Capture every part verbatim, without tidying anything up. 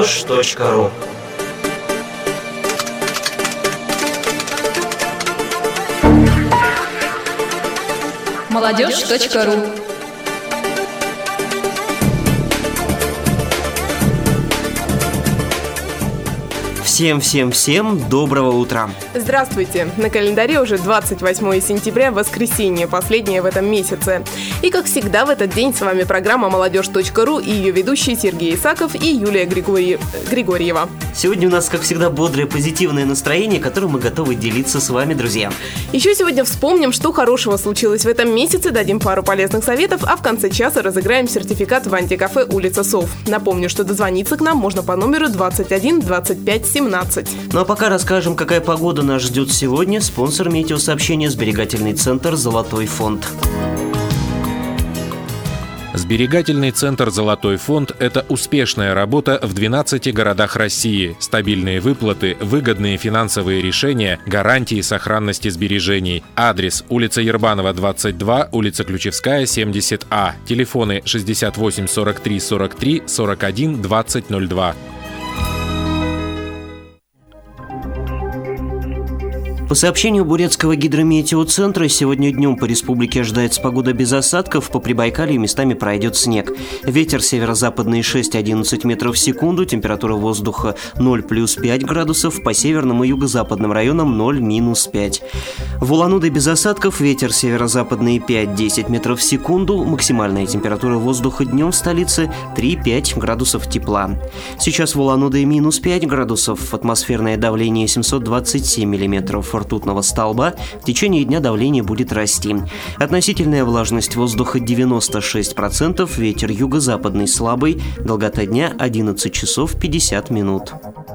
молодежь точка ру. молодежь точка ру. Всем-всем-всем доброго утра! Здравствуйте! На календаре уже двадцать восьмое сентября, воскресенье, последнее в этом месяце. И, как всегда, в этот день с вами программа молодежь точка ру и ее ведущие Сергей Исаков и Юлия Григорье... Григорьева. Сегодня у нас, как всегда, бодрое, позитивное настроение, которым мы готовы делиться с вами, друзья. Еще сегодня вспомним, что хорошего случилось в этом месяце, дадим пару полезных советов, а в конце часа разыграем сертификат в антикафе «Улица Сов». Напомню, что дозвониться к нам можно по номеру двадцать один двадцать пять семнадцать. Ну а пока расскажем, какая погода нас ждет сегодня. Спонсор метеосообщения — сберегательный центр «Золотой фонд». Сберегательный центр «Золотой фонд» — это успешная работа в двенадцати городах России, стабильные выплаты, выгодные финансовые решения, гарантии сохранности сбережений. Адрес: улица Ербанова, двадцать два, улица Ключевская, семьдесят А. Телефоны шестьдесят восемь сорок три сорок три сорок один двадцать ноль два. По сообщению Бурятского гидрометеоцентра, сегодня днем по республике ожидается погода без осадков, по Прибайкалью местами пройдет снег. Ветер северо-западный шесть-одиннадцать метров в секунду, температура воздуха ноль плюс пять градусов, по северным и юго-западным районам ноль минус пять. В Улан-Удэ без осадков, ветер северо-западный пять-десять метров в секунду, максимальная температура воздуха днем в столице три-пять градусов тепла. Сейчас в Улан-Удэ минус пять градусов, атмосферное давление семьсот двадцать семь миллиметров ртутного столба, в течение дня давление будет расти. Относительная влажность воздуха девяносто шесть процентов, ветер юго-западный слабый, долгота дня одиннадцать часов пятьдесят минут.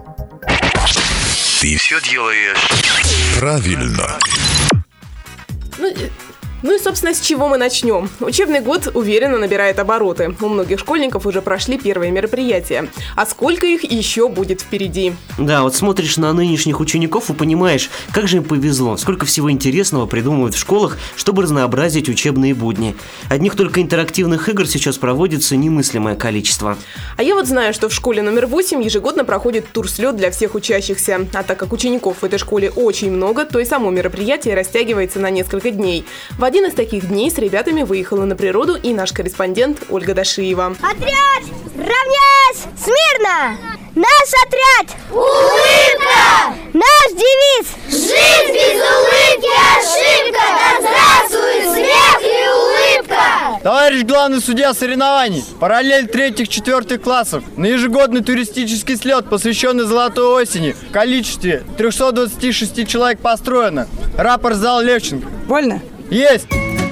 Ты все делаешь правильно. Ну, Ну и, собственно, с чего мы начнем? Учебный год уверенно набирает обороты. У многих школьников уже прошли первые мероприятия. А сколько их еще будет впереди? Да, вот смотришь на нынешних учеников и понимаешь, как же им повезло. Сколько всего интересного придумывают в школах, чтобы разнообразить учебные будни. Одних только интерактивных игр сейчас проводится немыслимое количество. А я вот знаю, что в школе номер восемь ежегодно проходит турслет для всех учащихся. А так как учеников в этой школе очень много, то и само мероприятие растягивается на несколько дней. В один из таких дней с ребятами выехала на природу и наш корреспондент Ольга Дашиева. Отряд! Равнясь! Смирно! Наш отряд! Улыбка! Наш девиз! Жизнь без улыбки ошибка! Да здравствует смех и улыбка! Товарищ главный судья соревнований, параллель третьих-четвертых классов на ежегодный туристический слет, посвященный Золотой осени, в количестве триста двадцать шесть человек построено. Рапорт зал Левченко. Вольно? Есть!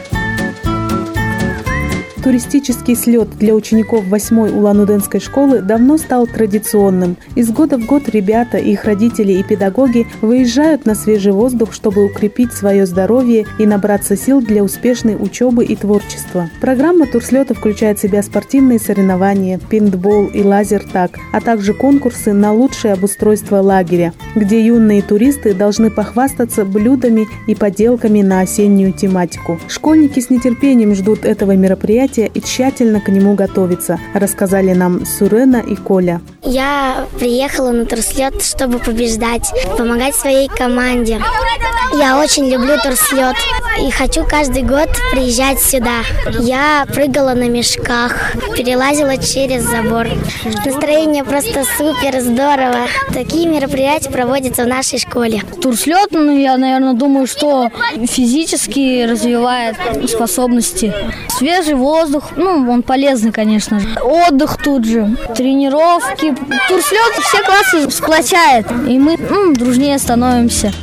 Туристический слет для учеников восьмой Улан-Удэнской школы давно стал традиционным. Из года в год ребята, их родители и педагоги выезжают на свежий воздух, чтобы укрепить свое здоровье и набраться сил для успешной учебы и творчества. Программа турслета включает в себя спортивные соревнования, пейнтбол и лазертаг, а также конкурсы на лучшее обустройство лагеря, где юные туристы должны похвастаться блюдами и поделками на осеннюю тематику. Школьники с нетерпением ждут этого мероприятия и тщательно к нему готовиться, рассказали нам Сурена и Коля. Я приехала на турслет, чтобы побеждать, помогать своей команде. Я очень люблю турслет и хочу каждый год приезжать сюда. Я прыгала на мешках, перелазила через забор. Настроение просто супер, здорово. Такие мероприятия проводятся в нашей школе. Турслет, ну, я, наверное, думаю, что физически развивает способности. Свежий воздух, ну, он полезный, конечно же. Отдых тут же, тренировки. Турслет все классы сплочает, и мы ну, дружнее становимся.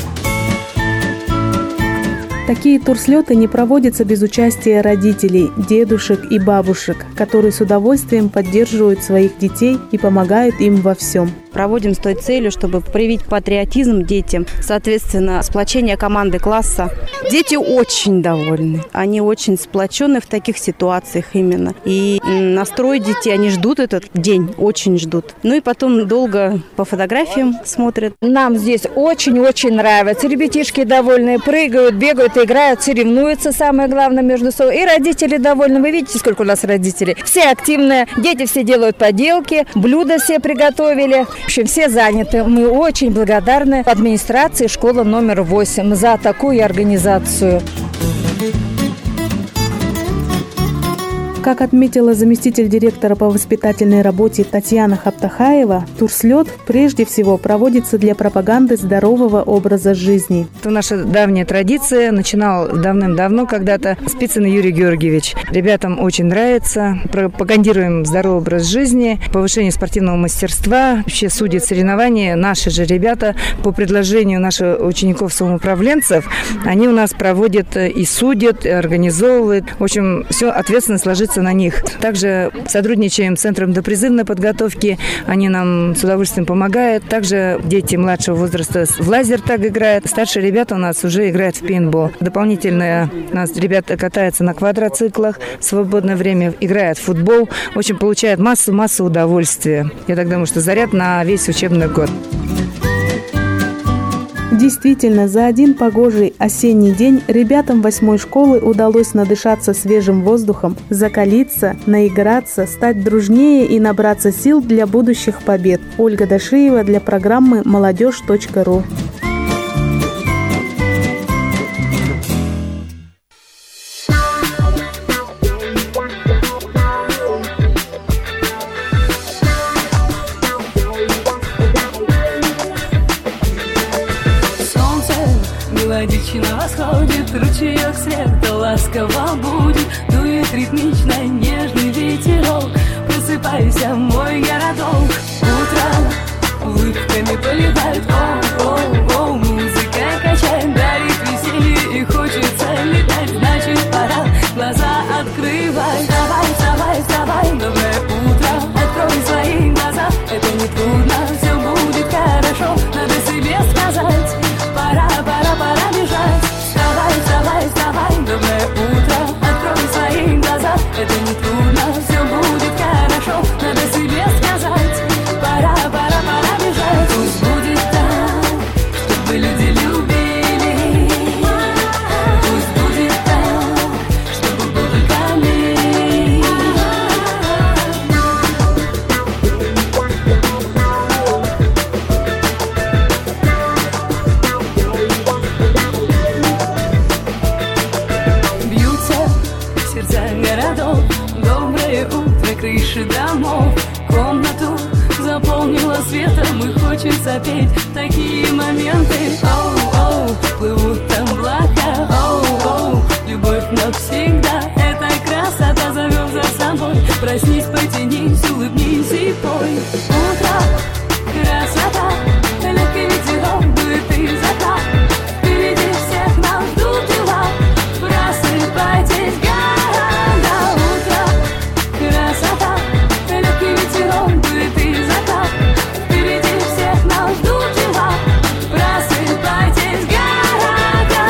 Такие турслеты не проводятся без участия родителей, дедушек и бабушек, которые с удовольствием поддерживают своих детей и помогают им во всем. Проводим с той целью, чтобы привить патриотизм детям, соответственно, сплочение команды класса. Дети очень довольны, они очень сплочены в таких ситуациях именно. И настрой детей, они ждут этот день, очень ждут. Ну и потом долго по фотографиям смотрят. Нам здесь очень-очень нравится. Ребятишки довольные, прыгают, бегают. ребята играют, соревнуются, самое главное, между собой. И родители довольны. Вы видите, сколько у нас родителей. Все активные, дети все делают поделки, блюда все приготовили. В общем, все заняты. Мы очень благодарны администрации школы номер восемь за такую организацию. Как отметила заместитель директора по воспитательной работе Татьяна Хаптахаева, турслет прежде всего проводится для пропаганды здорового образа жизни. Это наша давняя традиция. Начинал давным-давно когда-то Спицын Юрий Георгиевич. Ребятам очень нравится. Пропагандируем здоровый образ жизни, повышение спортивного мастерства. Вообще судят соревнования. Наши же ребята по предложению наших учеников-самоуправленцев, они у нас проводят и судят, и организовывают. В общем, все ответственность ложится на них. Также сотрудничаем с Центром допризывной подготовки. Они нам с удовольствием помогают. Также дети младшего возраста в лазертаг играют. Старшие ребята у нас уже играют в пейнтбол. Дополнительно у нас ребята катаются на квадроциклах. В свободное время играют в футбол. В общем, получают массу-массу удовольствия. Я так думаю, что заряд на весь учебный год. Действительно, за один погожий осенний день ребятам восьмой школы удалось надышаться свежим воздухом, закалиться, наиграться, стать дружнее и набраться сил для будущих побед. Ольга Дашиева для программы молодежь точка ру. Мелодично восходит, ручеек света ласково будет, дует ритмично нежный ветерок. Просыпайся, мой городок, утро улыбками поливает. О-о-о, музыка качает, дарит веселье и хочется летать. Значит, пора глаза открывай. Вставай, вставай, вставай, доброе утро, открой свои глаза. Это не трудно, все будет хорошо, надо себе сказать. Пора, пора, пора бежать. Вставай, вставай, вставай, доброе утро, открой свои глаза. Это не трудно, все будет хорошо, надо себе сказать. Пора, пора, пора бежать. Пусть будет так, чтобы люди любили. Пусть будет так, чтобы был только мир. Городов, доброе утро, крыши домов. Комнату заполнила светом и хочется петь такие моменты. Оу-оу, плывут облака. Оу-оу, любовь навсегда. Это красота зовет за собой. Проснись, потянись, улыбнись и пой. Утро, красота, легкий ветерок дует из окна. Впереди всех нас ждут дела. Просыпайтесь, красота, легкий ветерок дует из окна. Впереди всех нас ждут дела. Просыпайтесь, города.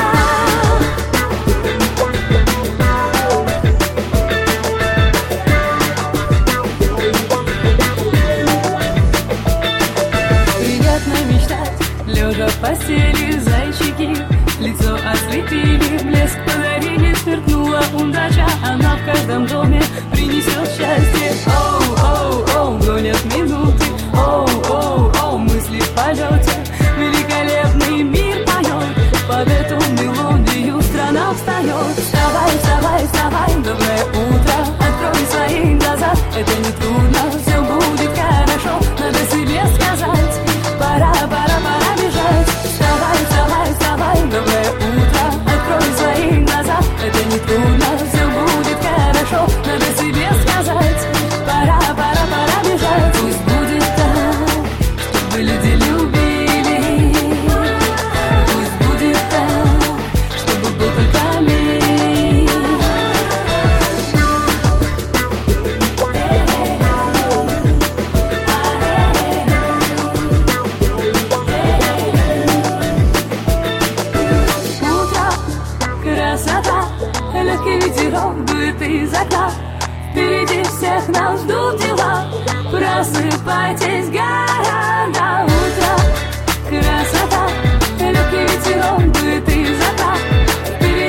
Приятно мечтать, лежа в постели, зайчики лицо ослепили, блеск подарили, сверкнула удача. Она в каждом доме принесет счастье. Оу-оу-оу, гонят минуты. Оу-оу-оу, мысли в полете. Великолепный мир поет. Под эту мелодию страна встает. Вставай, вставай, вставай, доброе утро, открой свои глаза. Это не трудно, все будет хорошо, надо себе сказать. Пора, пора, пора бежать. Вставай, вставай, вставай, доброе утро, открой свои глаза. Это не трудно, все будет хорошо, надо себе сказать. Пора, пора, пора бежать. Пусть будет так, чтобы люди любили. Пусть будет так, чтобы был только мир. Утро, красота, легкий ветерок дует из окна. Впереди всех нас ждут дела. Просыпайтесь, города. Утро, красота, легкий ветерок дует из окна. Впереди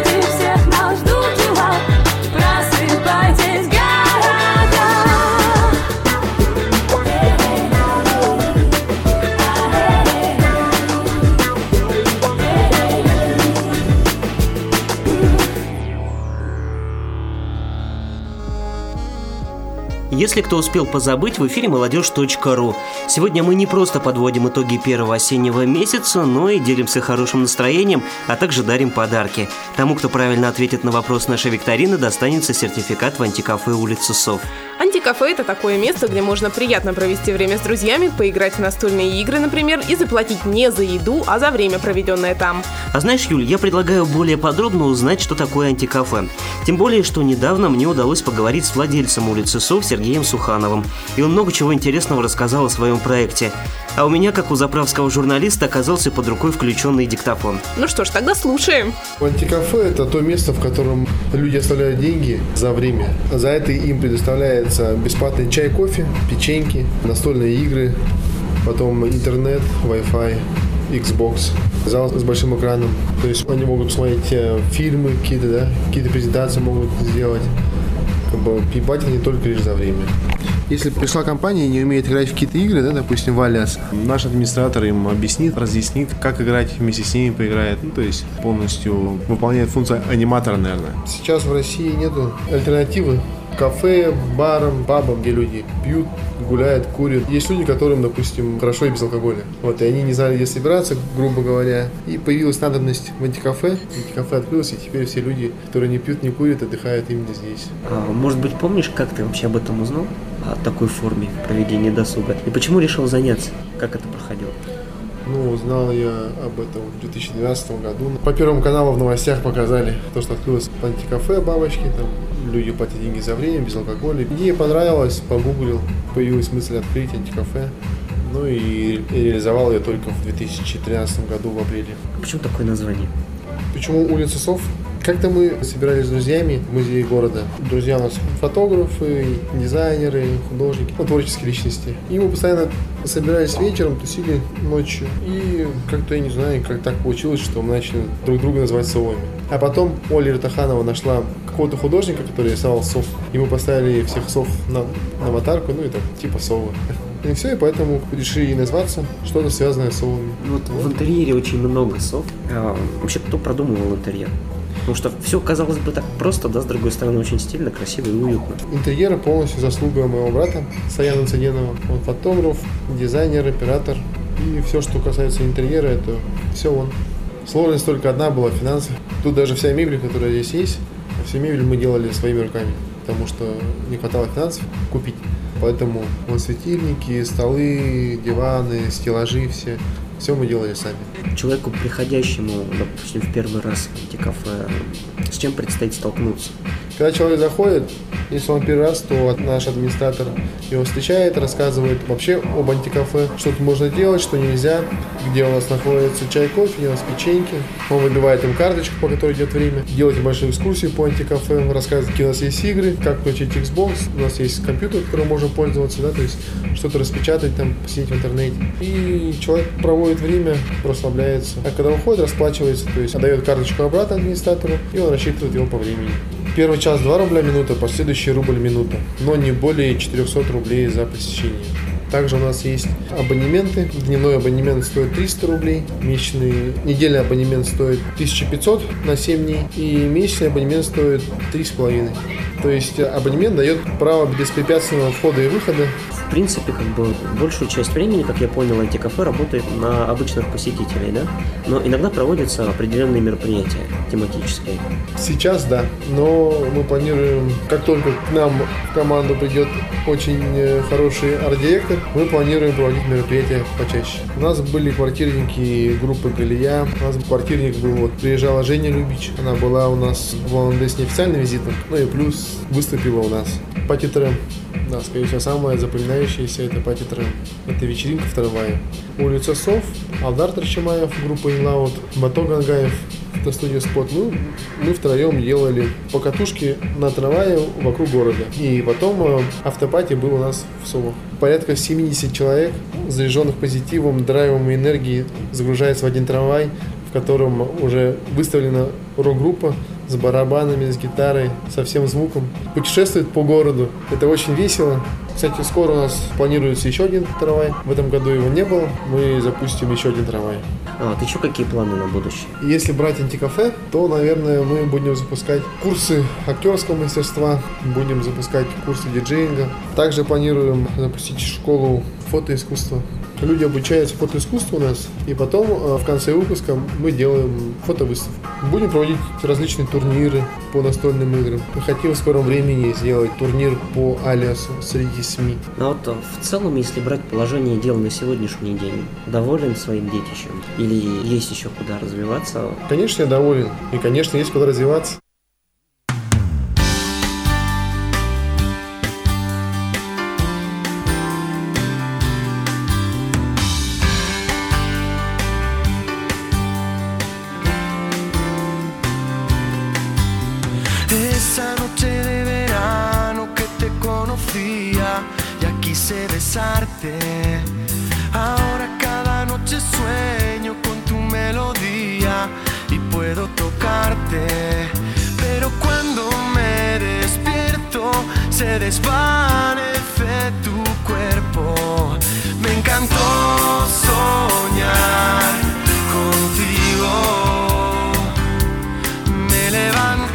Если кто успел позабыть, в эфире молодежь точка ру. Сегодня мы не просто подводим итоги первого осеннего месяца, но и делимся хорошим настроением, а также дарим подарки. Тому, кто правильно ответит на вопрос нашей викторины, достанется сертификат в антикафе улицы Сов. Антикафе – это такое место, где можно приятно провести время с друзьями, поиграть в настольные игры, например, и заплатить не за еду, а за время, проведенное там. А знаешь, Юль, я предлагаю более подробно узнать, что такое антикафе. Тем более, что недавно мне удалось поговорить с владельцем улицы Сов Сергеем Сухановым, и он много чего интересного рассказал о своем проекте. А у меня, как у заправского журналиста, оказался под рукой включенный диктофон. Ну что ж, тогда слушаем. Антикафе – это то место, в котором люди оставляют деньги за время. За это им предоставляется бесплатный чай, кофе, печеньки, настольные игры, потом интернет, Wi-Fi, Xbox, зал с большим экраном. То есть они могут посмотреть фильмы какие-то, да, какие-то презентации могут сделать. Как бы и платят не только лишь за время. Если пришла компания и не умеет играть в какие-то игры, да, допустим, в Алиас, наш администратор им объяснит, разъяснит, как играть, вместе с ними поиграет. Ну, то есть полностью выполняет функцию аниматора, наверное. Сейчас в России нету альтернативы кафе, барам, пабам, где люди пьют, гуляют, курят. Есть люди, которым, допустим, хорошо и без алкоголя. Вот, и они не знали, где собираться, грубо говоря. И появилась надобность в антикафе. Антикафе открылось, и теперь все люди, которые не пьют, не курят, отдыхают именно здесь. А, может быть, помнишь, как ты вообще об этом узнал? О такой форме проведения досуга? И почему решил заняться? Как это проходило? Ну, узнал я об этом в две тысячи двенадцатом году. По Первому каналу в новостях показали то, что открылось антикафе бабочки, там люди платят деньги за время, без алкоголя. Идея понравилась, погуглил, появилась мысль открыть антикафе. Ну и реализовал ее только в две тысячи тринадцатом году в апреле. Почему такое название? Почему улица Сов? Как-то мы собирались с друзьями в музее города. Друзья у нас фотографы, дизайнеры, художники, ну, творческие личности. И мы постоянно собирались вечером, тусили ночью. И как-то, я не знаю, как так получилось, что мы начали друг друга называть совами. А потом Оля Ртаханова нашла какого-то художника, который рисовал сов. И мы поставили всех сов на, на аватарку, ну и так, типа совы. И все, и поэтому решили назваться что-то связанное с совами. Вот, вот в интерьере очень много сов. А, вообще, кто продумывал интерьер? Потому что все, казалось бы, так просто, да, с другой стороны, очень стильно, красиво и уютно. Интерьер полностью заслуга моего брата Саяна Цаденова. Он фотограф, дизайнер, оператор. И все, что касается интерьера, это все он. Сложность только одна была – финансы. Тут даже вся мебель, которая здесь есть, всю мебель мы делали своими руками, потому что не хватало финансов купить. Поэтому вот светильники, столы, диваны, стеллажи все. Все мы делали сами. Человеку, приходящему, допустим, в первый раз в антикафе, с чем предстоит столкнуться? Когда человек заходит, если он первый раз, то наш администратор его встречает, рассказывает вообще об антикафе, что тут можно делать, что нельзя, где у нас находится чай, кофе, где у нас печеньки. Он выбивает им карточку, по которой идет время, делает большую экскурсию по антикафе, рассказывает, какие у нас есть игры, как включить Xbox, у нас есть компьютер, которым можно пользоваться, да, то есть что-то распечатать, там, посидеть в интернете. И человек проводит время, расслабляется. А когда уходит, расплачивается, то есть отдает карточку обратно администратору, и он рассчитывает его по времени. Первый час два рубля минута, последующий рубль минута, но не более четыреста рублей за посещение. Также у нас есть абонементы. Дневной абонемент стоит триста рублей, месячный, недельный абонемент стоит тысяча пятьсот на семь дней, и месячный абонемент стоит три с половиной. То есть абонемент дает право беспрепятственного входа и выхода. В принципе, как бы большую часть времени, как я понял, антикафе работает на обычных посетителей, да? Но иногда проводятся определенные мероприятия тематические. Сейчас да, но мы планируем, как только к нам в команду придет очень хороший арт-директор, мы планируем проводить мероприятия почаще. У нас были квартирники группы Галия, у нас квартирник был, вот, приезжала Женя Любич, она была у нас в Улан-Удэ с неофициальным визитом, ну и плюс выступила у нас Пати Трэм. Да, скорее всего, самое запоминающееся это Пати Трэм. Это вечеринка в трамвае. Улица Сов, Алдар Тарчимаев, группа Инлаут, Бато Гангаев, фотостудия Спот. Ну, мы втроем делали покатушки на трамвае вокруг города. И потом автопати был у нас в Совах. Порядка семьдесят человек, заряженных позитивом, драйвом и энергией, загружается в один трамвай, в котором уже выставлена рок-группа с барабанами, с гитарой, со всем звуком. Путешествует по городу. Это очень весело. Кстати, скоро у нас планируется еще один трамвай. В этом году его не было. Мы запустим еще один трамвай. А вот еще какие планы на будущее? Если брать антикафе, то, наверное, мы будем запускать курсы актерского мастерства, будем запускать курсы диджеинга. Также планируем запустить школу фотоискусства. Люди обучаются фотоискусству у нас, и потом в конце выпуска мы делаем фотовыставку. Будем проводить различные турниры по настольным играм. Мы хотим в скором времени сделать турнир по Алиасу среди СМИ. А вот в целом, если брать положение дел на сегодняшний день, доволен своим детищем? Или есть еще куда развиваться? Конечно, я доволен. И, конечно, есть куда развиваться. Esa noche de verano que te conocía, ya quise besarte. Ahora cada noche sueño con tu melodía y puedo tocarte. Pero cuando me despierto se desvanece tu cuerpo. Me encantó soñar contigo. Me levanté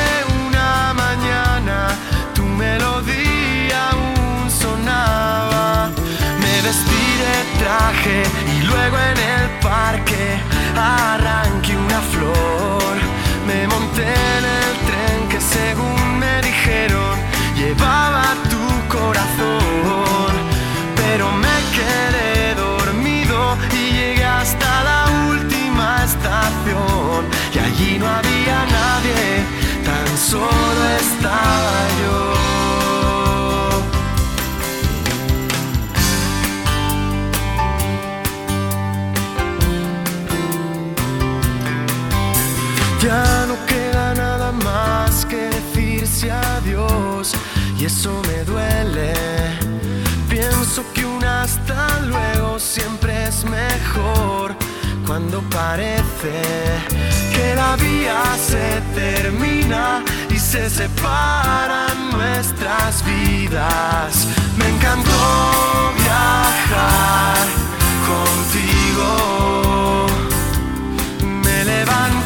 traje y luego en el parque arranqué una flor. Me monté en el tren que según me dijeron llevaba tu corazón, pero me quedé dormido y llegué hasta la última estación y allí no había nadie, tan solo estaba yo. Ya no queda nada más que decirse adiós y eso me duele. Pienso que un hasta luego siempre es mejor cuando parece que la vía se termina y se separan nuestras vidas. Me encantó viajar contigo. Me levanté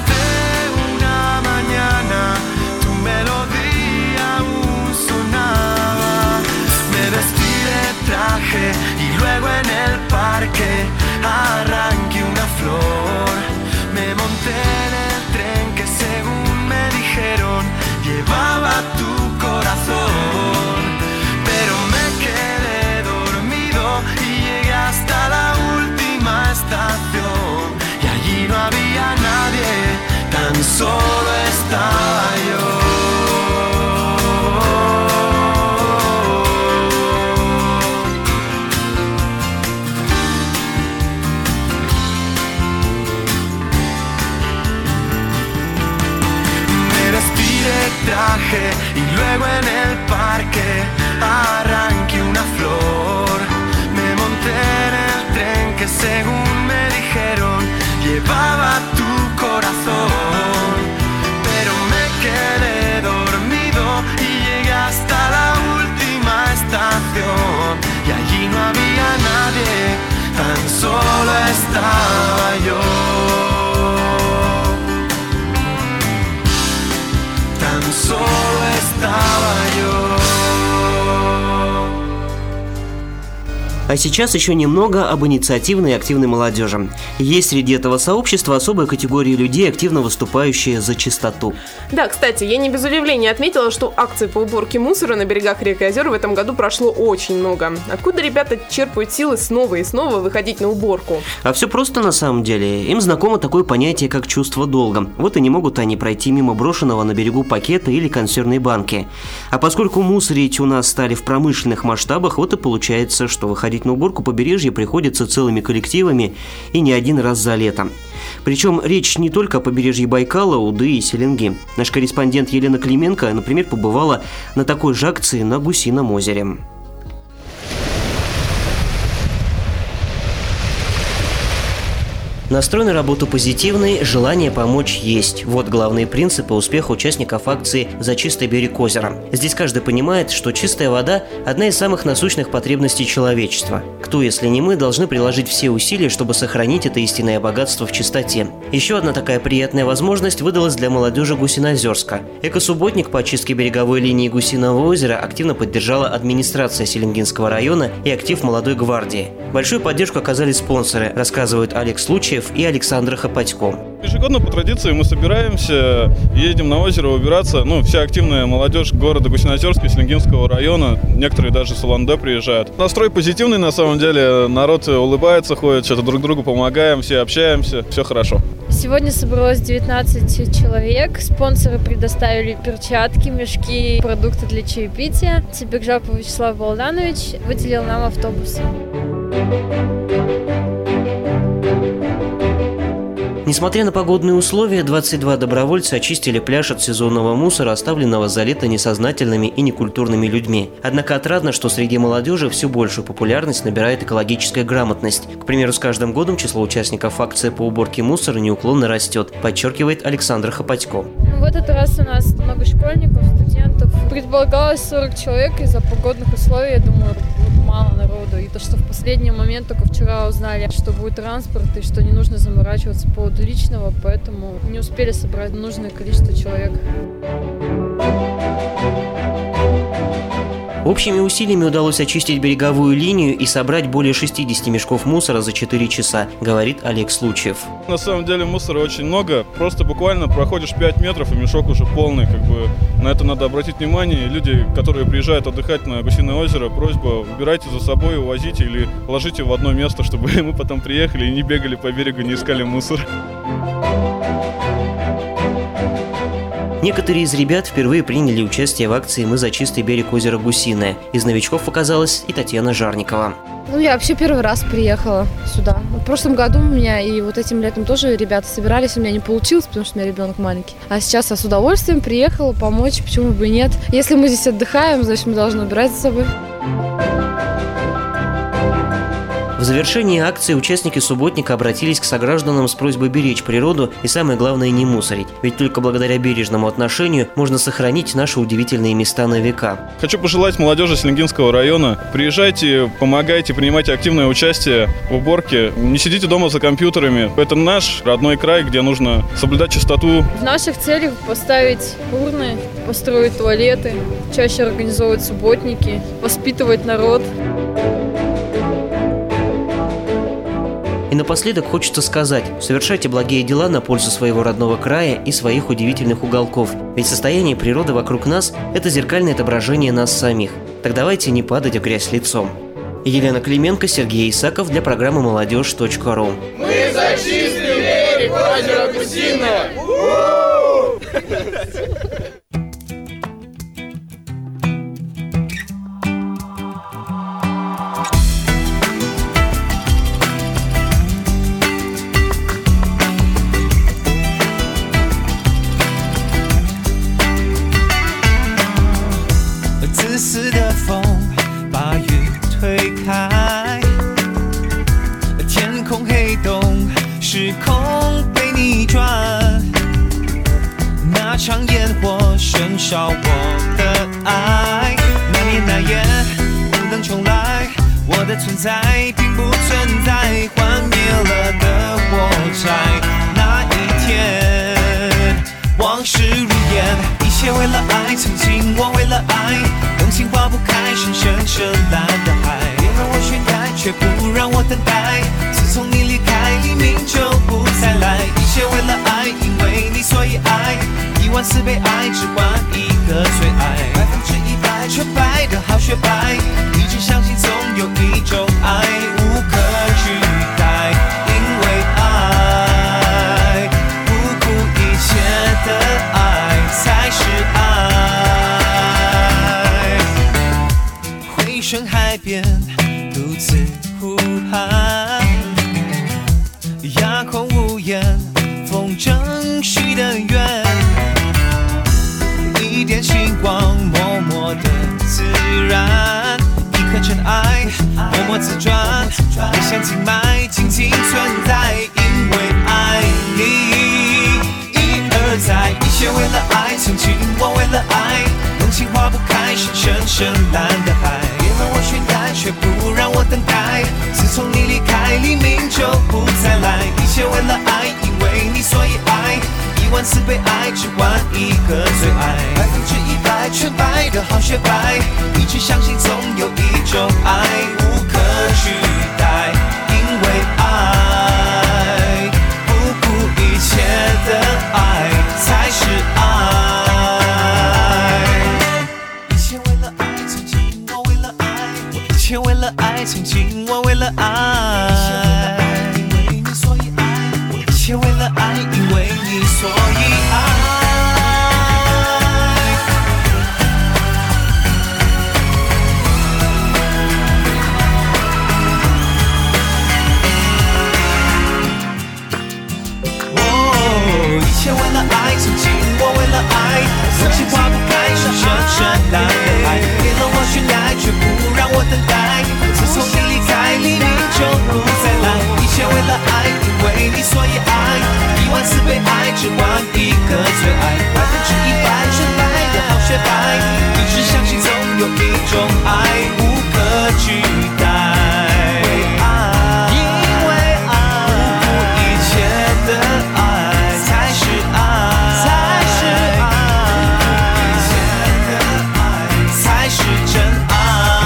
tu melodía aún sonaba. Me vestí de traje y luego en el parque arranqué una flor. Me monté en el tren que según me dijeron llevaba tu corazón, pero me quedé dormido y llegué hasta la última estación y allí no había nadie, tan solo estaba yo. Me vestí de traje y luego en el parque arranqué una flor. Me monté en el tren que según me dijeron llevaba tu corazón, pero me quedé dormido y llegué hasta la última estación y allí no había nadie, tan solo estaba yo. Tan solo estaba yo. А сейчас еще немного об инициативной и активной молодежи. Есть среди этого сообщества особая категория людей, активно выступающие за чистоту. Да, кстати, я не без удивления отметила, что акций по уборке мусора на берегах рек и озер в этом году прошло очень много. Откуда ребята черпают силы снова и снова выходить на уборку? А все просто на самом деле. Им знакомо такое понятие, как чувство долга. Вот и не могут они пройти мимо брошенного на берегу пакета или консервной банки. А поскольку мусорить у нас стали в промышленных масштабах, вот и получается, что выходить на уборку побережья приходится целыми коллективами и не один раз за лето. Причем речь не только о побережье Байкала, Уды и Селенги. Наш корреспондент Елена Клименко, например, побывала на такой же акции на Гусином озере. Настрой на работу позитивный, желание помочь есть. Вот главные принципы успеха участников акции «За чистый берег озера». Здесь каждый понимает, что чистая вода – одна из самых насущных потребностей человечества. Кто, если не мы, должны приложить все усилия, чтобы сохранить это истинное богатство в чистоте. Еще одна такая приятная возможность выдалась для молодежи Гусиноозерска. Экосубботник по очистке береговой линии Гусиного озера активно поддержала администрация Селенгинского района и актив молодой гвардии. Большую поддержку оказали спонсоры, рассказывают Олег Случаев и Александр Хапатько. Ежегодно по традиции мы собираемся, едем на озеро убираться. Ну, вся активная молодежь города Гусиноозерска и Селенгинского района, некоторые даже с Улан-Удэ приезжают. Настрой позитивный на самом деле, народ улыбается, ходит, что-то друг другу помогаем, все общаемся, все хорошо. Сегодня собралось девятнадцать человек. Спонсоры предоставили перчатки, мешки, продукты для чаепития. Цибекжапов Вячеслав Балданович выделил нам автобус. Несмотря на погодные условия, двадцать два добровольца очистили пляж от сезонного мусора, оставленного за лето несознательными и некультурными людьми. Однако отрадно, что среди молодежи все большую популярность набирает экологическая грамотность. К примеру, с каждым годом число участников акции по уборке мусора неуклонно растет, подчеркивает Александр Хапатько. В этот раз у нас много школьников, студентов. Предполагалось сорок человек из-за погодных условий, я думаю, мало народу. И то, что в последний момент только вчера узнали, что будет транспорт и что не нужно заморачиваться по поводу личного, поэтому не успели собрать нужное количество человек. Общими усилиями удалось очистить береговую линию и собрать более шестидесяти мешков мусора за четыре часа, говорит Олег Случаев. На самом деле мусора очень много. Просто буквально проходишь пять метров и мешок уже полный. Как бы на это надо обратить внимание. Люди, которые приезжают отдыхать на Гусиное озеро, просьба: убирайте за собой, увозите или ложите в одно место, чтобы мы потом приехали и не бегали по берегу, не искали мусор. Некоторые из ребят впервые приняли участие в акции «Мы за чистый берег озера Гусиное». Из новичков оказалась и Татьяна Жарникова. Ну, я вообще первый раз приехала сюда. В прошлом году у меня и вот этим летом тоже ребята собирались, у меня не получилось, потому что у меня ребенок маленький. А сейчас я с удовольствием приехала помочь, почему бы и нет. Если мы здесь отдыхаем, значит, мы должны убирать за собой. В завершении акции участники субботника обратились к согражданам с просьбой беречь природу и, самое главное, не мусорить. Ведь только благодаря бережному отношению можно сохранить наши удивительные места на века. Хочу пожелать молодежи Селенгинского района: приезжайте, помогайте, принимайте активное участие в уборке. Не сидите дома за компьютерами. Это наш родной край, где нужно соблюдать чистоту. В наших целях поставить урны, построить туалеты, чаще организовывать субботники, воспитывать народ. И напоследок хочется сказать: совершайте благие дела на пользу своего родного края и своих удивительных уголков. Ведь состояние природы вокруг нас – это зеркальное отображение нас самих. Так давайте не падать в грязь лицом. Елена Клименко, Сергей Исаков для программы молодежь точка ру. Мы за чистый берег озера Гусиного! 自私的风把雨推开，天空黑洞，时空被逆转，那场烟火焚烧我的爱，那年那夜不能重来，我的存在并不存在，幻灭了的火柴，那一天往事如烟，一切为了爱，曾经我为了爱，动情化不开，深深深蓝的海，别让我宣言，却不让我等待，自从你离开，黎明就不再来，一切为了爱，因为你所以爱，一万次被爱，只换一个最爱，百分之一百纯白的好雪白，一直相信总有一种爱无可取代，因为爱不顾一切的爱才是爱，回声海边独自呼喊，哑口无言，风筝许的愿，一点星光默默的自燃，一颗尘埃默默自转，回响静脉静静存在，因为深蓝的海，别让我取代，却不让我等待。自从你离开，黎明就不再来。一切为了爱，因为你所以爱。一万次被爱，只换一个最爱。百分之一百全白的好雪白，一直相信总有一种爱无可取代，因为爱不顾一切的爱才是爱。一切为了爱，曾经我为了爱，一切为了爱，曾经我为了爱。一切为了爱，因为你所以爱。哦，一切为了爱，曾经我为了爱，曾经花不开是深深蓝的海，别让我取代，却不让我等待。自从你离开，黎明就不再来。一切为了爱，因为你所以爱。一万次被爱，只换一个最爱。百分之一百纯白的好雪白，一直相信总有一种爱无可取代。因为爱，不顾一切的爱才是爱，才是爱，不顾一切的爱才是真爱。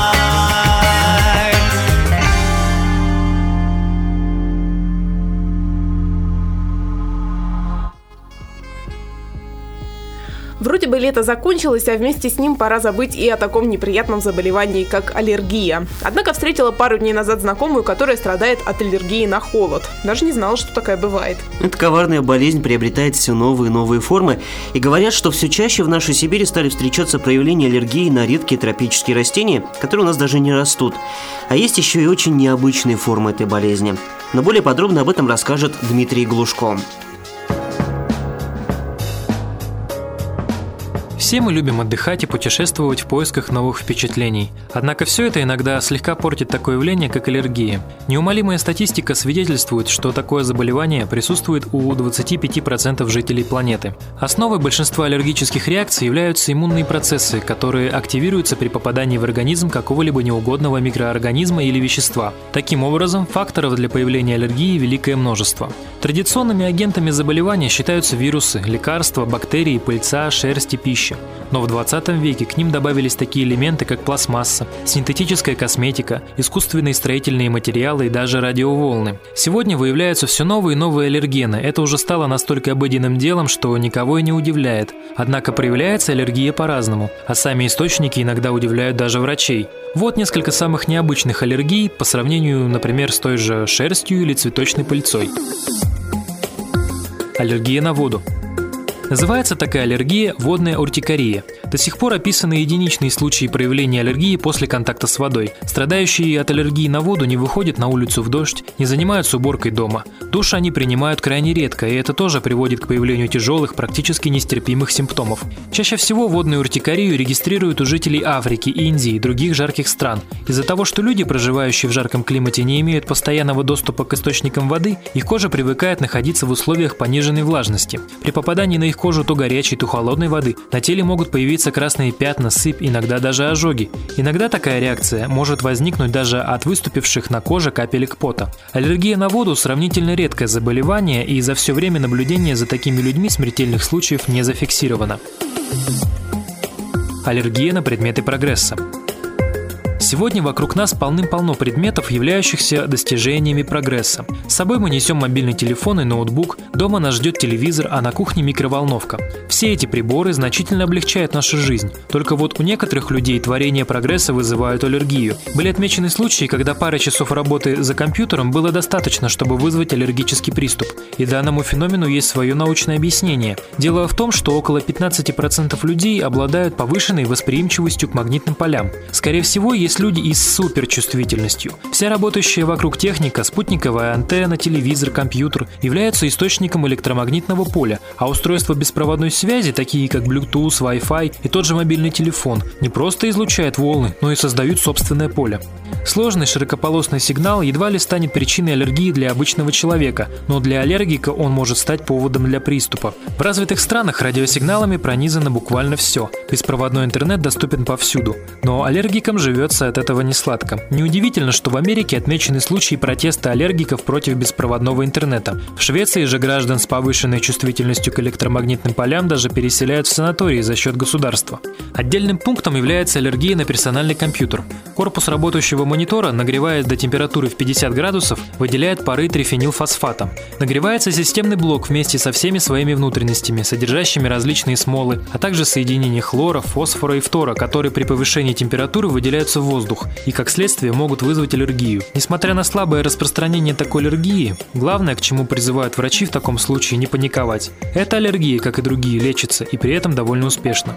Вроде бы лето закончилось, а вместе с ним пора забыть и о таком неприятном заболевании, как аллергия. Однако встретила пару дней назад знакомую, которая страдает от аллергии на холод. Даже не знала, что такая бывает. Эта коварная болезнь приобретает все новые и новые формы, и говорят, что все чаще в нашей Сибири стали встречаться проявления аллергии на редкие тропические растения, которые у нас даже не растут. А есть еще и очень необычные формы этой болезни. Но более подробно об этом расскажет Дмитрий Глушко. Все мы любим отдыхать и путешествовать в поисках новых впечатлений. Однако все это иногда слегка портит такое явление, как аллергия. Неумолимая статистика свидетельствует, что такое заболевание присутствует у двадцати пяти процентов жителей планеты. Основой большинства аллергических реакций являются иммунные процессы, которые активируются при попадании в организм какого-либо неугодного микроорганизма или вещества. Таким образом, факторов для появления аллергии великое множество. Традиционными агентами заболевания считаются вирусы, лекарства, бактерии, пыльца, шерсть и пища. Но в двадцатом веке к ним добавились такие элементы, как пластмасса, синтетическая косметика, искусственные строительные материалы и даже радиоволны. Сегодня выявляются все новые и новые аллергены. Это уже стало настолько обыденным делом, что никого и не удивляет. Однако проявляется аллергия по-разному, а сами источники иногда удивляют даже врачей. Вот несколько самых необычных аллергий по сравнению, например, с той же шерстью или цветочной пыльцой. Аллергия на воду. Называется такая аллергия водная уртикария. До сих пор описаны единичные случаи проявления аллергии после контакта с водой. Страдающие от аллергии на воду не выходят на улицу в дождь, не занимаются уборкой дома. Душ они принимают крайне редко, и это тоже приводит к появлению тяжелых, практически нестерпимых симптомов. Чаще всего водную уртикарию регистрируют у жителей Африки, Индии и других жарких стран. Из-за того, что люди, проживающие в жарком климате, не имеют постоянного доступа к источникам воды, их кожа привыкает находиться в условиях пониженной влажности. При попадании на их кожу то горячей, то холодной воды на теле могут появиться красные пятна, сыпь, иногда даже ожоги. Иногда такая реакция может возникнуть даже от выступивших на коже капелек пота. Аллергия на воду сравнительно редкое заболевание, и за все время наблюдения за такими людьми смертельных случаев не зафиксировано. Аллергия на предметы прогресса. Сегодня вокруг нас полным-полно предметов, являющихся достижениями прогресса. С собой мы несем мобильный телефон и ноутбук, дома нас ждет телевизор, а на кухне микроволновка. Все эти приборы значительно облегчают нашу жизнь. Только вот у некоторых людей творения прогресса вызывают аллергию. Были отмечены случаи, когда пары часов работы за компьютером было достаточно, чтобы вызвать аллергический приступ. И данному феномену есть свое научное объяснение. Дело в том, что около пятнадцати процентов людей обладают повышенной восприимчивостью к магнитным полям. Скорее всего, если есть люди и с суперчувствительностью. Вся работающая вокруг техника, спутниковая антенна, телевизор, компьютер являются источником электромагнитного поля, а устройства беспроводной связи, такие как Bluetooth, Wi-Fi и тот же мобильный телефон, не просто излучают волны, но и создают собственное поле. Сложный широкополосный сигнал едва ли станет причиной аллергии для обычного человека, но для аллергика он может стать поводом для приступа. В развитых странах радиосигналами пронизано буквально все. Беспроводной интернет доступен повсюду. Но аллергикам живется от этого несладко. Неудивительно, что в Америке отмечены случаи протеста аллергиков против беспроводного интернета. В Швеции же граждан с повышенной чувствительностью к электромагнитным полям даже переселяют в санатории за счет государства. Отдельным пунктом является аллергия на персональный компьютер. Корпус работающего монитора, нагреваясь до температуры в пятьдесят градусов, выделяет пары трифенилфосфата. Нагревается системный блок вместе со всеми своими внутренностями, содержащими различные смолы, а также соединения хлора, фосфора и фтора, которые при повышении температуры выделяются в воздух и, как следствие, могут вызвать аллергию. Несмотря на слабое распространение такой аллергии, главное, к чему призывают врачи в таком случае, не паниковать. Эта аллергия, как и другие, лечится и при этом довольно успешно.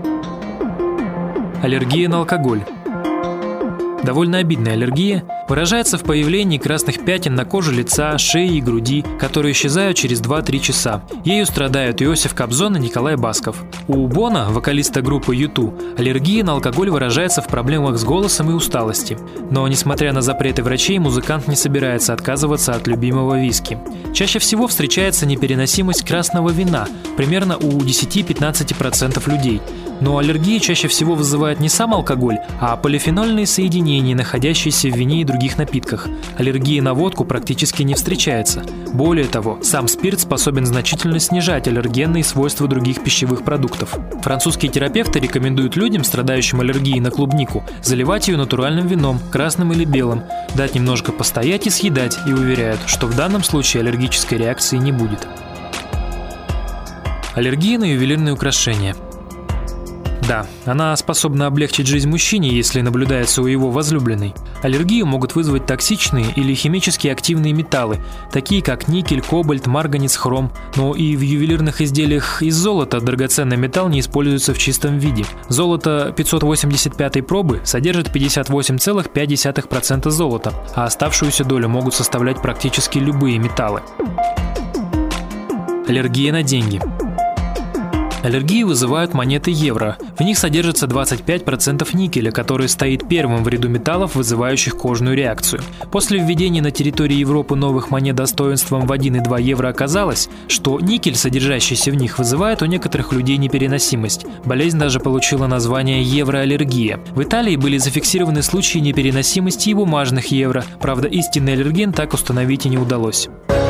Аллергия на алкоголь. Довольно обидная аллергия выражается в появлении красных пятен на коже лица, шеи и груди, которые исчезают через два-три часа. Ею страдают Иосиф Кобзон и Николай Басков. У Бона, вокалиста группы ю ту, аллергия на алкоголь выражается в проблемах с голосом и усталости. Но, несмотря на запреты врачей, музыкант не собирается отказываться от любимого виски. Чаще всего встречается непереносимость красного вина, примерно у десять-пятнадцать процентов людей. Но аллергия чаще всего вызывает не сам алкоголь, а полифенольные соединения, находящиеся в вине и других напитках. Аллергия на водку практически не встречается. Более того, сам спирт способен значительно снижать аллергенные свойства других пищевых продуктов. Французские терапевты рекомендуют людям, страдающим аллергией на клубнику, заливать ее натуральным вином, красным или белым, дать немножко постоять и съедать, и уверяют, что в данном случае аллергической реакции не будет. Аллергия на ювелирные украшения. Да, она способна облегчить жизнь мужчине, если наблюдается у его возлюбленной. Аллергию могут вызвать токсичные или химически активные металлы, такие как никель, кобальт, марганец, хром. Но и в ювелирных изделиях из золота драгоценный металл не используется в чистом виде. Золото пятьсот восемьдесят пятой пробы содержит пятьдесят восемь целых пять десятых процента золота, а оставшуюся долю могут составлять практически любые металлы. Аллергия на деньги. Аллергию вызывают монеты евро. В них содержится двадцать пять процентов никеля, который стоит первым в ряду металлов, вызывающих кожную реакцию. После введения на территории Европы новых монет достоинством в один и два евро оказалось, что никель, содержащийся в них, вызывает у некоторых людей непереносимость. Болезнь даже получила название евроаллергия. В Италии были зафиксированы случаи непереносимости и бумажных евро. Правда, истинный аллерген так установить и не удалось.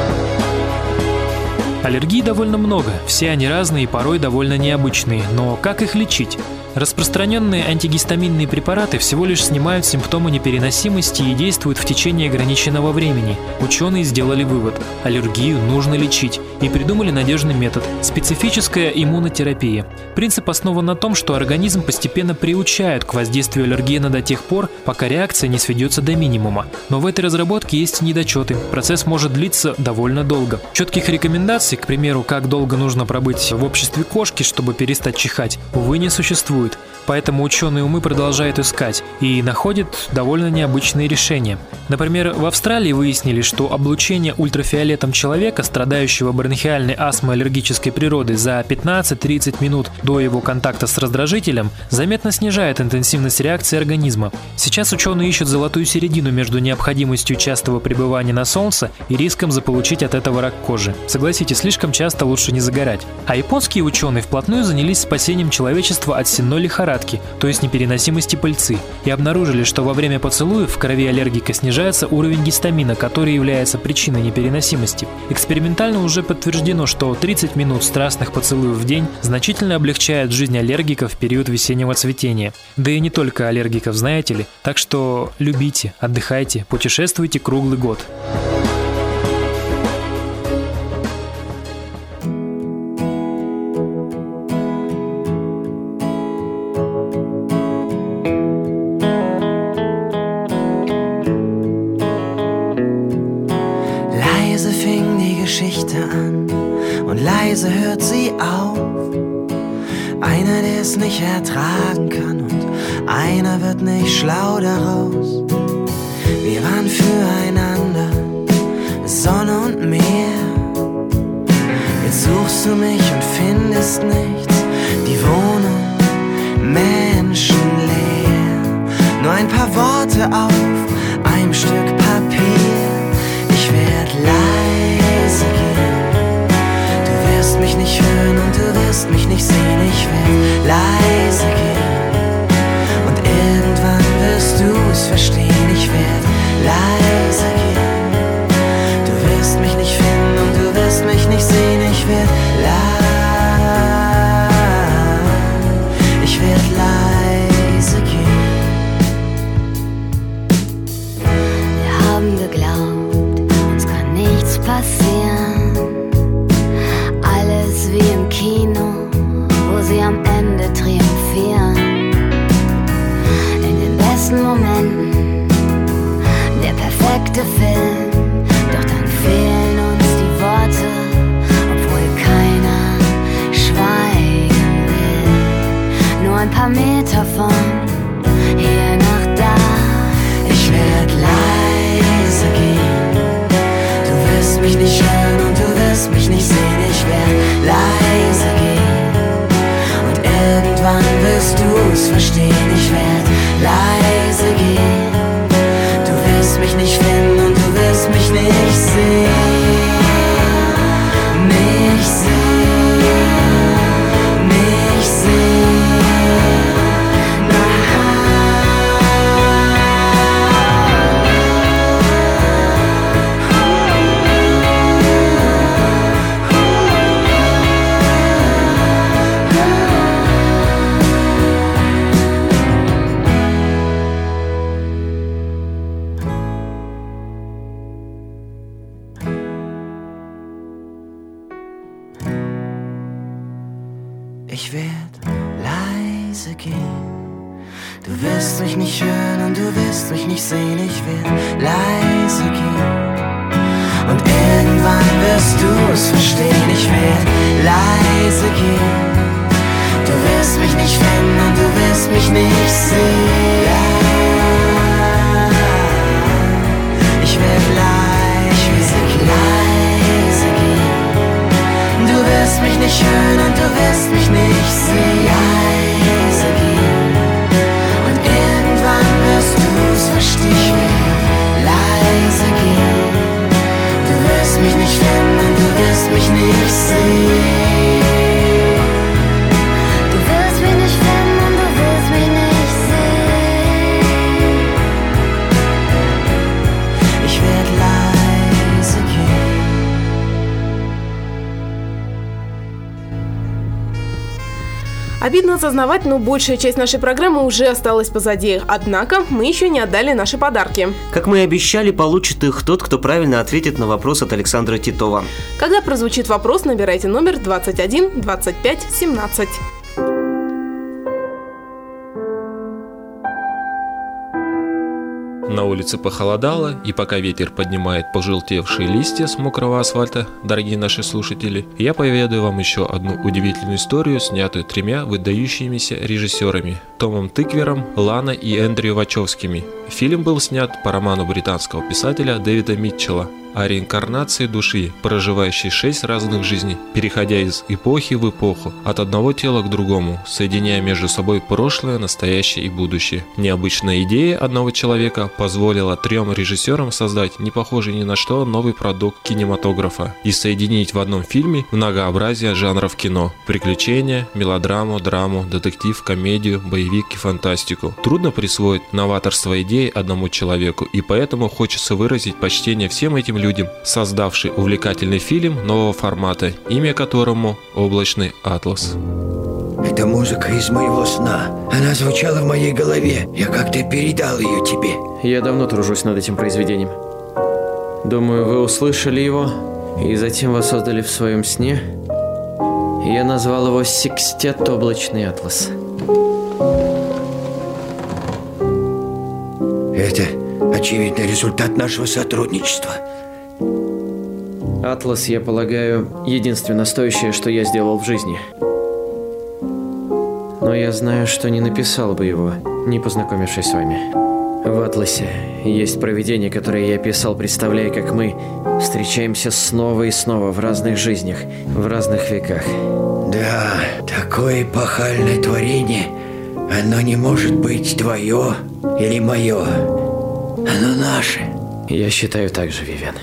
Аллергий довольно много, все они разные и порой довольно необычные, но как их лечить? Распространенные антигистаминные препараты всего лишь снимают симптомы непереносимости и действуют в течение ограниченного времени. Ученые сделали вывод – аллергию нужно лечить, и придумали надежный метод – специфическая иммунотерапия. Принцип основан на том, что организм постепенно приучают к воздействию аллергена до тех пор, пока реакция не сведется до минимума. Но в этой разработке есть недочеты, процесс может длиться довольно долго. Четких рекомендаций, к примеру, как долго нужно пробыть в обществе кошки, чтобы перестать чихать, увы, не существует. Поэтому ученые умы продолжают искать и находят довольно необычные решения. Например, в Австралии выяснили, что облучение ультрафиолетом человека, страдающего бронхиальной астмой аллергической природы, за пятнадцать-тридцать минут до его контакта с раздражителем заметно снижает интенсивность реакции организма. Сейчас ученые ищут золотую середину между необходимостью частого пребывания на солнце и риском заполучить от этого рак кожи. Согласитесь, слишком часто лучше не загорать. А японские ученые вплотную занялись спасением человечества от сенной лихорадки, то есть непереносимости пыльцы, и обнаружили, что во время поцелуев в крови аллергика снижается уровень гистамина, который является причиной непереносимости. Экспериментально уже подтверждено, что тридцать минут страстных поцелуев в день значительно облегчают жизнь аллергиков в период весеннего цветения. Да и не только аллергиков, знаете ли. Так что любите, отдыхайте, путешествуйте круглый год. Leise hört sie auf. Einer, der es nicht ertragen kann und einer wird nicht schlau daraus. Wir waren füreinander, Sonne und Meer. Jetzt suchst du mich und findest nichts, die Wohnung menschenleer. Nur ein paar Worte auf einem Stück Papier. Ich werd leise gehen, du wirst mich nicht hören und du wirst mich nicht sehen. Ich werd leise gehen und irgendwann wirst du's verstehen. Ich werd leise gehen, du wirst mich nicht finden und du wirst mich nicht sehen. Ich werd leise, ich werd leise gehen. Wir haben geglaubt, uns kann nichts passieren. Alles wie im Kino, wo sie am Ende triumphieren. In den besten Momenten, der perfekte Film. Doch dann fehlen uns die Worte, obwohl keiner schweigen will. Nur ein paar Meter von hier nach da. Ich werd leise gehen, du wirst mich nicht hören und du wirst mich nicht sehen. Ich werd leise gehen und irgendwann wirst du's verstehen. Ich werd leise gehen, du wirst mich nicht finden und du wirst mich nicht sehen. Nicht sehen, nicht sehen. Ich werd leise gehen, du wirst mich nicht hören und du wirst mich nicht sehen. Ich werd leise gehen und irgendwann wirst du's verstehen. Ich werd leise gehen, du wirst mich nicht finden und du wirst mich nicht sehen. Ich werd leise, leise gehen, du wirst mich nicht hören und du wirst mich nicht sehen. Leise gehen und irgendwann wirst du's verstehen. Leise gehen, du wirst mich nicht finden und du wirst mich nicht sehen. Du wirst mich nicht finden und du wirst mich nicht sehen. Ich werd leise gehen. Обидно осознавать, но большая часть нашей программы уже осталась позади. Однако мы еще не отдали наши подарки. Как мы и обещали, получит их тот, кто правильно ответит на вопрос от Александра Титова. Когда прозвучит вопрос, набирайте номер двадцать один двадцать пять семнадцать. На улице похолодало, и пока ветер поднимает пожелтевшие листья с мокрого асфальта, дорогие наши слушатели, я поведаю вам еще одну удивительную историю, снятую тремя выдающимися режиссерами – Томом Тыквером, Лана и Эндрю Вачовскими. Фильм был снят по роману британского писателя Дэвида Митчелла о реинкарнации души, проживающей шесть разных жизней, переходя из эпохи в эпоху, от одного тела к другому, соединяя между собой прошлое, настоящее и будущее. Необычная идея одного человека позволила трем режиссерам создать не похожий ни на что новый продукт кинематографа и соединить в одном фильме многообразие жанров кино – приключения, мелодраму, драму, детектив, комедию, боевик и фантастику. Трудно присвоить новаторство идеи одному человеку, и поэтому хочется выразить почтение всем этим людям, создавший увлекательный фильм нового формата, имя которому «Облачный атлас». Это музыка из моего сна. Она звучала в моей голове. Я как-то передал ее тебе. Я давно тружусь над этим произведением. Думаю, вы услышали его и затем воссоздали в своем сне. Я назвал его «Секстет Облачный атлас». Это очевидный результат нашего сотрудничества. Атлас, я полагаю, единственно стоящее, что я сделал в жизни. Но я знаю, что не написал бы его, не познакомившись с вами. В «Атласе» есть провидение, которое я писал, представляя, как мы встречаемся снова и снова в разных жизнях, в разных веках. Да, такое эпохальное творение, оно не может быть твое или мое. Оно наше. Я считаю так же, Вивиан.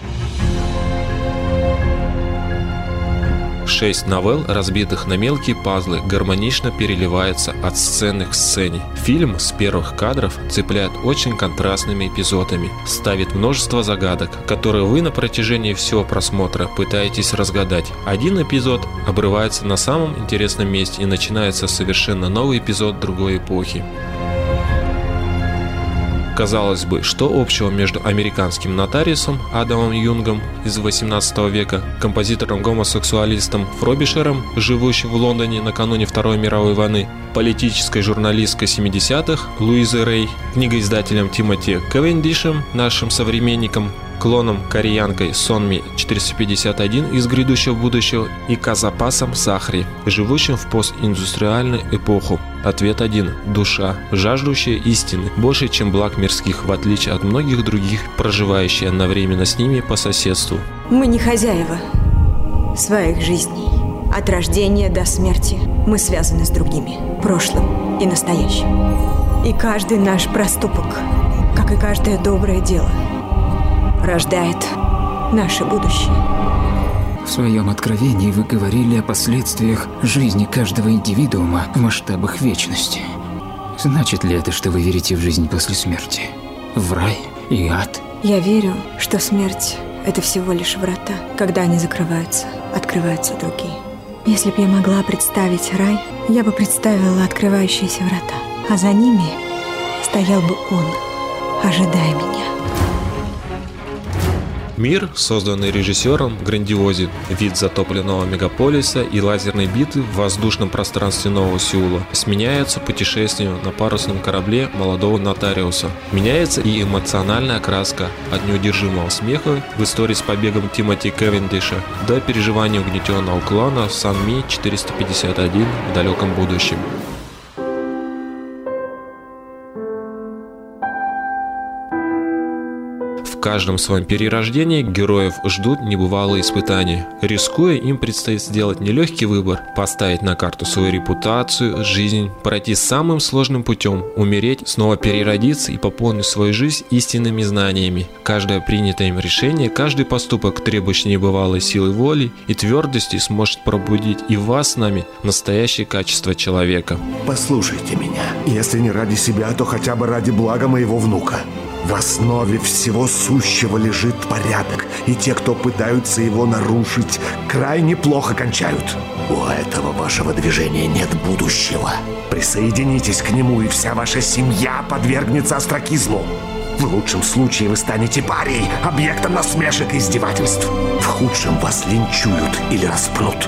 Шесть новелл, разбитых на мелкие пазлы, гармонично переливаются от сцены к сцене. Фильм с первых кадров цепляет очень контрастными эпизодами, ставит множество загадок, которые вы на протяжении всего просмотра пытаетесь разгадать. Один эпизод обрывается на самом интересном месте и начинается совершенно новый эпизод другой эпохи. Казалось бы, что общего между американским нотариусом Адамом Юнгом из восемнадцатого века, композитором-гомосексуалистом Фробишером, живущим в Лондоне накануне Второй мировой войны, политической журналисткой семидесятых Луизой Рей, книгоиздателем Тимоти Кевендишем, нашим современником, клоном кореянкой Сонми четыреста пятьдесят один из грядущего будущего и Казапасом Сахри, живущим в постиндустриальную эпоху. Ответ один – душа, жаждущая истины, больше, чем благ мирских, в отличие от многих других, проживающая одновременно с ними по соседству. Мы не хозяева своих жизней. От рождения до смерти мы связаны с другими, прошлым и настоящим. И каждый наш проступок, как и каждое доброе дело, рождает наше будущее. В своем откровении вы говорили о последствиях жизни каждого индивидуума в масштабах вечности. Значит ли это, что вы верите в жизнь после смерти? В рай и ад? Я верю, что смерть – это всего лишь врата. Когда они закрываются, открываются другие. Если б я могла представить рай, я бы представила открывающиеся врата, а за ними стоял бы он, ожидая меня. Мир, созданный режиссером, грандиозен. Вид затопленного мегаполиса и лазерной битвы в воздушном пространстве Нового Сеула сменяются путешествием на парусном корабле молодого нотариуса. Меняется и эмоциональная окраска от неудержимого смеха в истории с побегом Тимоти Кевендиша до переживания угнетенного клана Сонми четыреста пятьдесят один в далеком будущем. В каждом своем перерождении героев ждут небывалые испытания. Рискуя, им предстоит сделать нелегкий выбор, поставить на карту свою репутацию, жизнь, пройти самым сложным путем, умереть, снова переродиться и пополнить свою жизнь истинными знаниями. Каждое принятое им решение, каждый поступок, требующий небывалой силы воли и твердости, сможет пробудить и в вас с нами настоящее качество человека. Послушайте меня. Если не ради себя, то хотя бы ради блага моего внука. В основе всего сущего лежит порядок, и те, кто пытаются его нарушить, крайне плохо кончают. У этого вашего движения нет будущего. Присоединитесь к нему, и вся ваша семья подвергнется остракизму. В лучшем случае вы станете парией, объектом насмешек и издевательств. В худшем вас линчуют или распнут.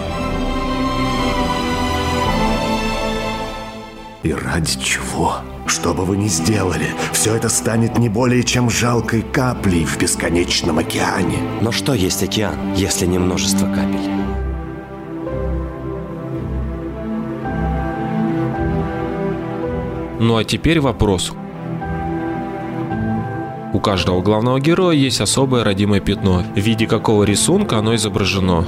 И ради чего? Что бы вы ни сделали, все это станет не более чем жалкой каплей в бесконечном океане. Но что есть океан, если не множество капель? Ну а теперь вопрос. У каждого главного героя есть особое родимое пятно. В виде какого рисунка оно изображено?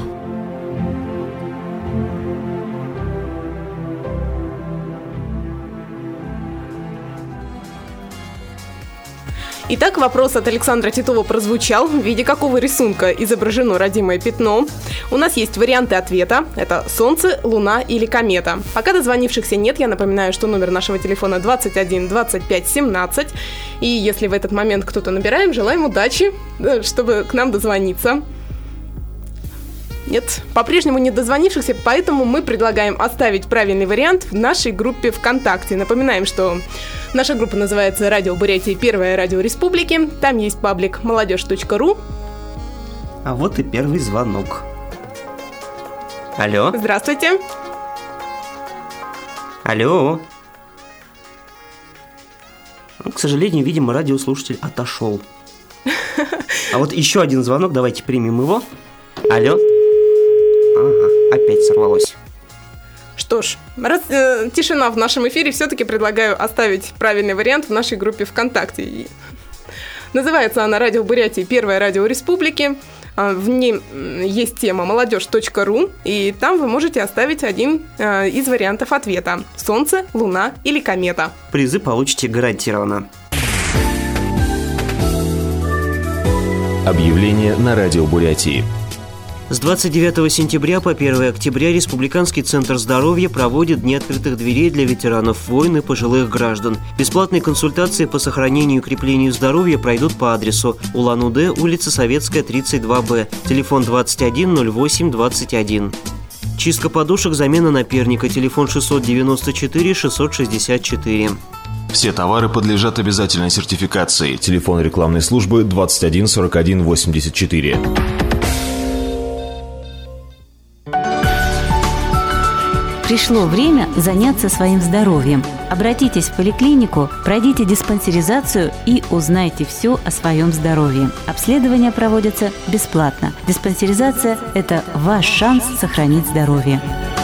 Итак, вопрос от Александра Титова прозвучал. В виде какого рисунка изображено родимое пятно? У нас есть варианты ответа. Это Солнце, Луна или комета. Пока дозвонившихся нет, я напоминаю, что номер нашего телефона двадцать один двадцать пять семнадцать. И если в этот момент кто-то набираем, желаем удачи, чтобы к нам дозвониться. Нет, по-прежнему нет дозвонившихся, поэтому мы предлагаем оставить правильный вариант в нашей группе ВКонтакте. Напоминаем, что наша группа называется «Радио Бурятии. Первое радио республики». Там есть паблик молодежь точка ру. А вот и первый звонок. Алло. Здравствуйте. Алло. Ну, к сожалению, видимо, радиослушатель отошел. А вот еще один звонок, давайте примем его. Алло. Ага, опять сорвалось. Что ж, раз э, тишина в нашем эфире, все-таки предлагаю оставить правильный вариант в нашей группе ВКонтакте. Называется она «Радио Бурятии. Первое радио республики». В ней есть тема молодежь точка ру, и там вы можете оставить один э, из вариантов ответа: Солнце, Луна или комета. Призы получите гарантированно. Объявление на радио Бурятии. С двадцать девятого сентября по первое октября Республиканский центр здоровья проводит Дни открытых дверей для ветеранов войн и пожилых граждан. Бесплатные консультации по сохранению и укреплению здоровья пройдут по адресу Улан-Удэ, улица Советская, тридцать два Б, телефон двадцать один ноль восемь двадцать один. Чистка подушек, замена наперника, телефон шестьсот девяносто четыре шестьсот шестьдесят четыре. Все товары подлежат обязательной сертификации. Телефон рекламной службы двадцать один сорок один восемьдесят четыре. Пришло время заняться своим здоровьем. Обратитесь в поликлинику, пройдите диспансеризацию и узнайте все о своем здоровье. Обследование проводится бесплатно. Диспансеризация – это ваш шанс сохранить здоровье.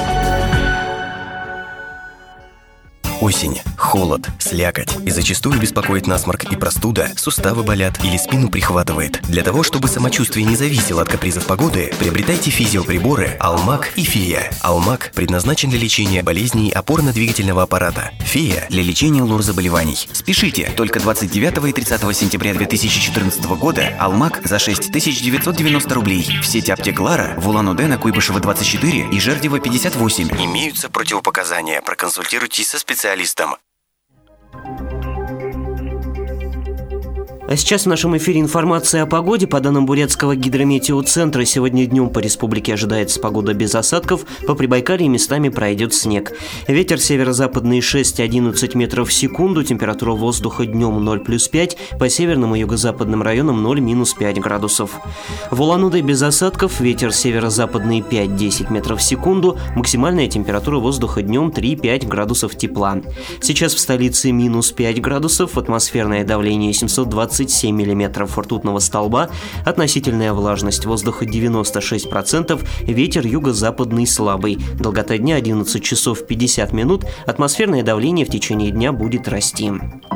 Осень, холод, слякоть и зачастую беспокоит насморк и простуда, суставы болят или спину прихватывает. Для того, чтобы самочувствие не зависело от капризов погоды, приобретайте физиоприборы «Алмак» и «Фея». «Алмак» предназначен для лечения болезней опорно-двигательного аппарата. «Фея» для лечения лор-заболеваний. Спешите! Только двадцать девятого и тридцатого сентября две тысячи четырнадцатого года «Алмак» за шесть тысяч девятьсот девяносто рублей. В сети аптек «Лара» в Улан-Удэ на Куйбышева двадцать четыре и Жердева пятьдесят восемь. Имеются противопоказания. Проконсультируйтесь со специалистом. А сейчас в нашем эфире информация о погоде. По данным Бурятского гидрометеоцентра, сегодня днем по республике ожидается погода без осадков. По Прибайкалью местами пройдет снег. Ветер северо-западный шесть-одиннадцать метров в секунду. Температура воздуха днем ноль плюс пять. По северным и юго-западным районам ноль минус пять градусов. В Улан-Удэ без осадков. Ветер северо-западный пять-десять метров в секунду. Максимальная температура воздуха днем три-пять градусов тепла. Сейчас в столице минус пять градусов. Атмосферное давление семьсот двадцать семь миллиметров ртутного столба, относительная влажность воздуха девяносто шесть процентов, ветер юго-западный слабый. Долгота дня одиннадцать часов пятьдесят минут, атмосферное давление в течение дня будет расти.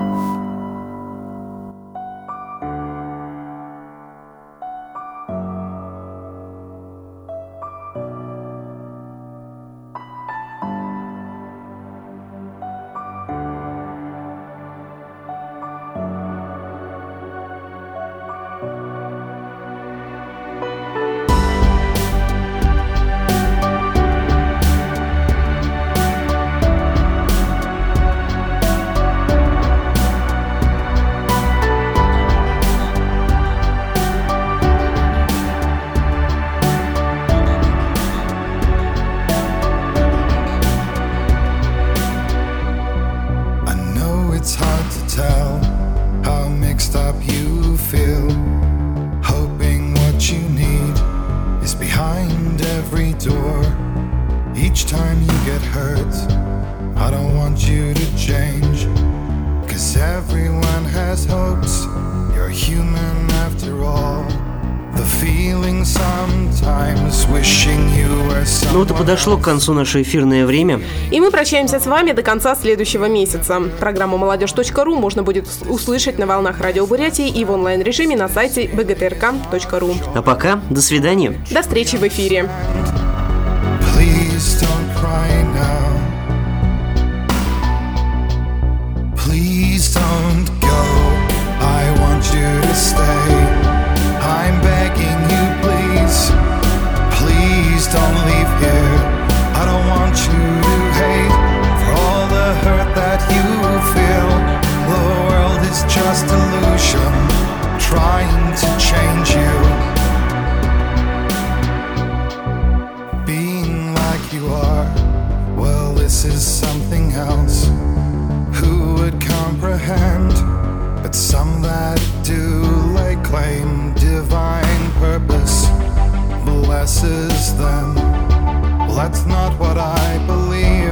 Ну вот и подошло к концу наше эфирное время. И мы прощаемся с вами до конца следующего месяца. Программу молодежь точка ру можно будет услышать на волнах Радио Бурятии и в онлайн-режиме на сайте бэ гэ тэ эр ка точка ру. А пока, до свидания. До встречи в эфире. Please don't leave here. I don't want you to hate for all the hurt that you feel. The world is just illusion trying to change you. Being like you are, well, this is something else. Who would comprehend? But some that do lay claim divine purpose blesses them. Well, that's not what I believe.